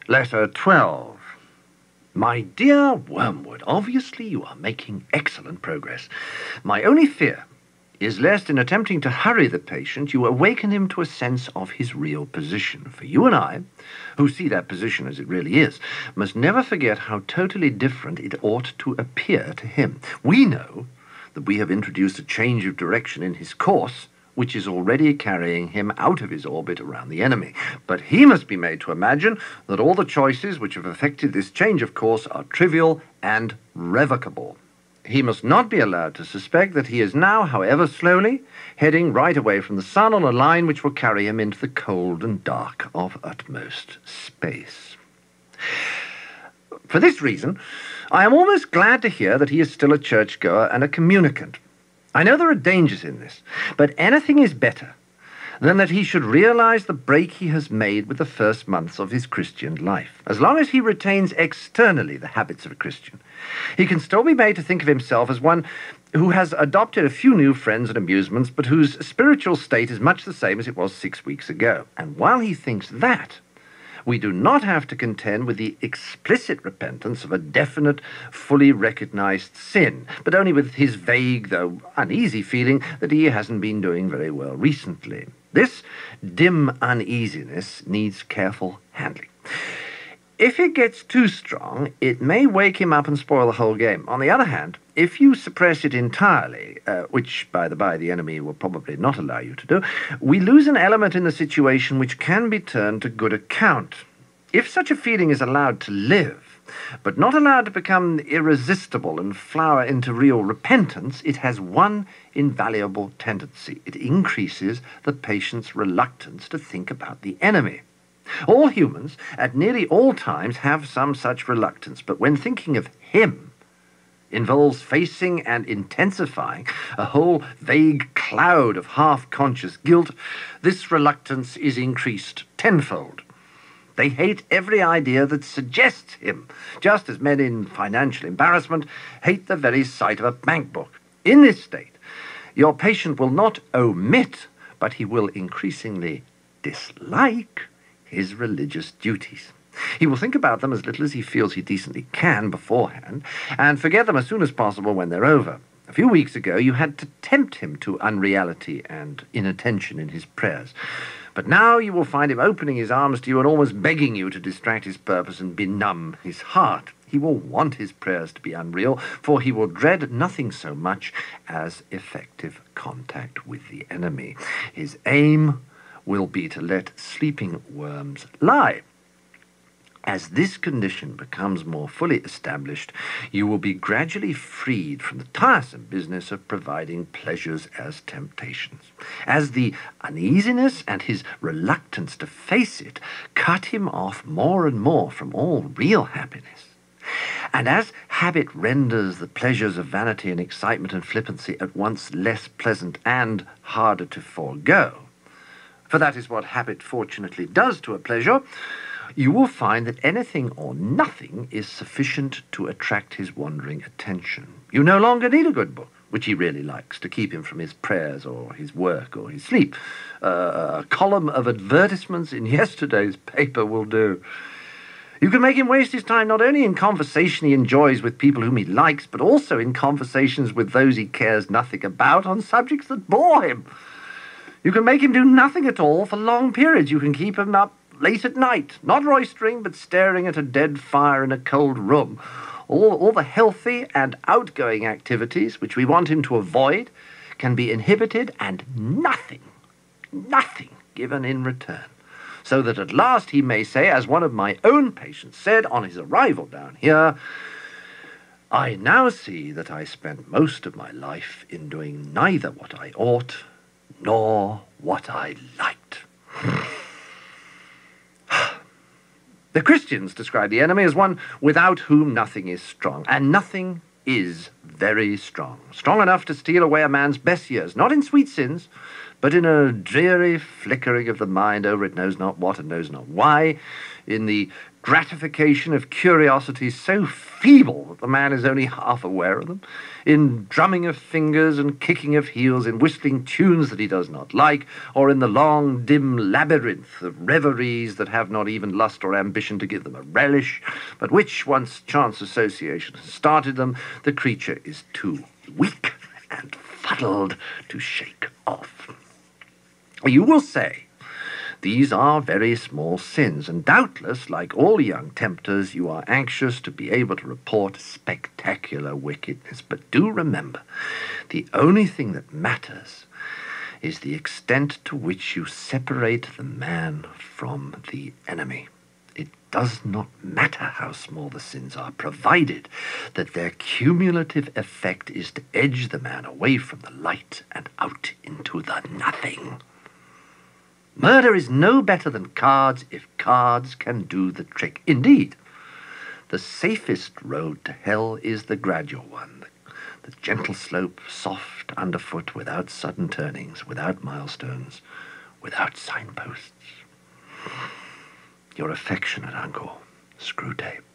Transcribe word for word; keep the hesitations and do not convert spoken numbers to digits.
Letter twelve. My dear Wormwood, obviously you are making excellent progress. My only fear is lest in attempting to hurry the patient, you awaken him to a sense of his real position. For you and I, who see that position as it really is, must never forget how totally different it ought to appear to him. We know that we have introduced a change of direction in his course, which is already carrying him out of his orbit around the enemy. But he must be made to imagine that all the choices which have affected this change of course are trivial and revocable. He must not be allowed to suspect that he is now, however slowly, heading right away from the sun on a line which will carry him into the cold and dark of utmost space. For this reason, I am almost glad to hear that he is still a churchgoer and a communicant. I know there are dangers in this, but anything is better than that he should realize the break he has made with the first months of his Christian life. As long as he retains externally the habits of a Christian, he can still be made to think of himself as one who has adopted a few new friends and amusements, but whose spiritual state is much the same as it was six weeks ago. And while he thinks that, we do not have to contend with the explicit repentance of a definite, fully recognized sin, but only with his vague, though uneasy feeling that he hasn't been doing very well recently. This dim uneasiness needs careful handling. If it gets too strong, it may wake him up and spoil the whole game. On the other hand, if you suppress it entirely, uh, which, by the by, the enemy will probably not allow you to do, we lose an element in the situation which can be turned to good account. If such a feeling is allowed to live, but not allowed to become irresistible and flower into real repentance, it has one invaluable tendency. It increases the patient's reluctance to think about the enemy. All humans, at nearly all times, have some such reluctance, but when thinking of him involves facing and intensifying a whole vague cloud of half-conscious guilt, this reluctance is increased tenfold. They hate every idea that suggests him, just as men in financial embarrassment hate the very sight of a bank book. In this state, your patient will not omit, but he will increasingly dislike his religious duties. He will think about them as little as he feels he decently can beforehand, and forget them as soon as possible when they're over. A few weeks ago, you had to tempt him to unreality and inattention in his prayers. But now you will find him opening his arms to you and almost begging you to distract his purpose and benumb his heart. He will want his prayers to be unreal, for he will dread nothing so much as effective contact with the enemy. His aim will be to let sleeping worms lie. As this condition becomes more fully established, you will be gradually freed from the tiresome business of providing pleasures as temptations. As the uneasiness and his reluctance to face it cut him off more and more from all real happiness, and as habit renders the pleasures of vanity and excitement and flippancy at once less pleasant and harder to forego, for that is what habit fortunately does to a pleasure, you will find that anything or nothing is sufficient to attract his wandering attention. You no longer need a good book, which he really likes, to keep him from his prayers or his work or his sleep. Uh, a column of advertisements in yesterday's paper will do. You can make him waste his time not only in conversation he enjoys with people whom he likes, but also in conversations with those he cares nothing about on subjects that bore him. You can make him do nothing at all for long periods. You can keep him up late at night, not roistering, but staring at a dead fire in a cold room. All, all the healthy and outgoing activities which we want him to avoid can be inhibited and nothing, nothing given in return. So that at last he may say, as one of my own patients said on his arrival down here, "I now see that I spent most of my life in doing neither what I ought nor what I liked." The Christians describe the enemy as one without whom nothing is strong, and nothing is very strong. Strong enough to steal away a man's best years, not in sweet sins, but in a dreary flickering of the mind over it knows not what and knows not why. in the gratification of curiosities so feeble that the man is only half aware of them, in drumming of fingers and kicking of heels, in whistling tunes that he does not like, or in the long, dim labyrinth of reveries that have not even lust or ambition to give them a relish, but which, once chance association has started them, the creature is too weak and fuddled to shake off. You will say, these are very small sins, and doubtless, like all young tempters, you are anxious to be able to report spectacular wickedness. But do remember, the only thing that matters is the extent to which you separate the man from the enemy. It does not matter how small the sins are, provided that their cumulative effect is to edge the man away from the light and out into the nothing. Murder is no better than cards if cards can do the trick. Indeed, the safest road to hell is the gradual one, the, the gentle slope, soft underfoot, without sudden turnings, without milestones, without signposts. Your affectionate uncle, Screwtape.